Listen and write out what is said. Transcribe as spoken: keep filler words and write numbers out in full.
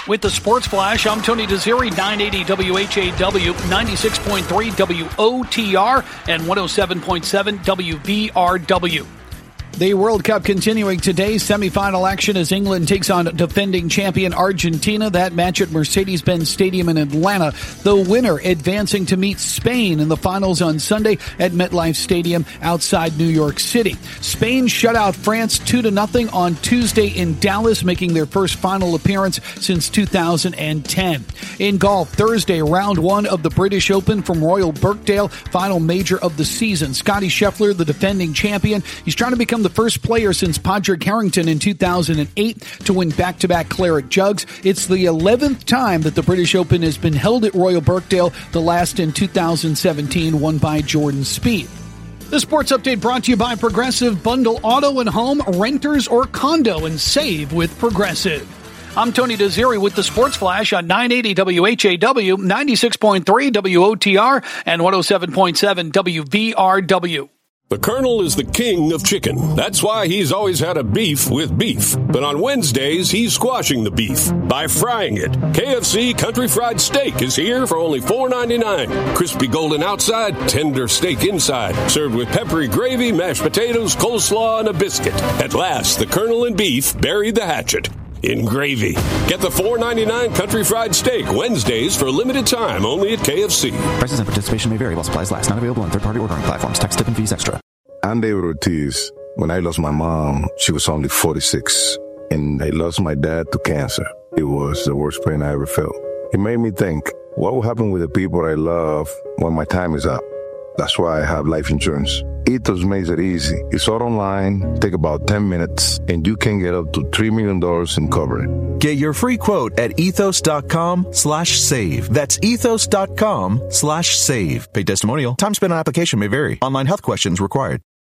With the Sports Flash, I'm Tony Desiri, nine eighty W H A W, ninety-six point three W O T R, and one oh seven point seven W V R W. The World Cup continuing today. Semifinal action as England takes on defending champion Argentina. That match at Mercedes-Benz Stadium in Atlanta. The winner advancing to meet Spain in the finals on Sunday at MetLife Stadium outside New York City. Spain shut out France two to nothing on Tuesday in Dallas, making their first final appearance since two thousand ten. In golf, Thursday, round one of the British Open from Royal Birkdale, final major of the season. Scottie Scheffler, the defending champion, he's trying to become the first player since Padraig Harrington in two thousand eight to win back-to-back claret jugs. It's the eleventh time that the British Open has been held at Royal Birkdale, the last in two thousand seventeen, won by Jordan Spieth. The sports update brought to you by Progressive. Bundle auto and home, renters or condo, and save with Progressive. I'm Tony Desiri with the Sports Flash on nine eighty W H A W, ninety-six point three W O T R, and one oh seven point seven W V R W. The Colonel is the king of chicken. That's why he's always had a beef with beef. But on Wednesdays, he's squashing the beef by frying it. K F C Country Fried Steak is here for only four ninety-nine. Crispy golden outside, tender steak inside. Served with peppery gravy, mashed potatoes, coleslaw, and a biscuit. At last, the Colonel and beef buried the hatchet in gravy. Get the four ninety-nine Country Fried Steak Wednesdays for a limited time only at K F C. Prices and participation may vary while supplies last. Not available on third-party ordering platforms. Tax, tip, and fees extra. I'm David Ortiz. When I lost my mom, she was only forty-six. And I lost my dad to cancer. It was the worst pain I ever felt. It made me think, what will happen with the people I love when my time is up? That's why I have life insurance. Ethos makes it easy. It's all online, take about ten minutes, and you can get up to three million dollars in coverage. Get your free quote at ethos.com slash save. That's ethos.com slash save. Paid testimonial. Time spent on application may vary. Online health questions required.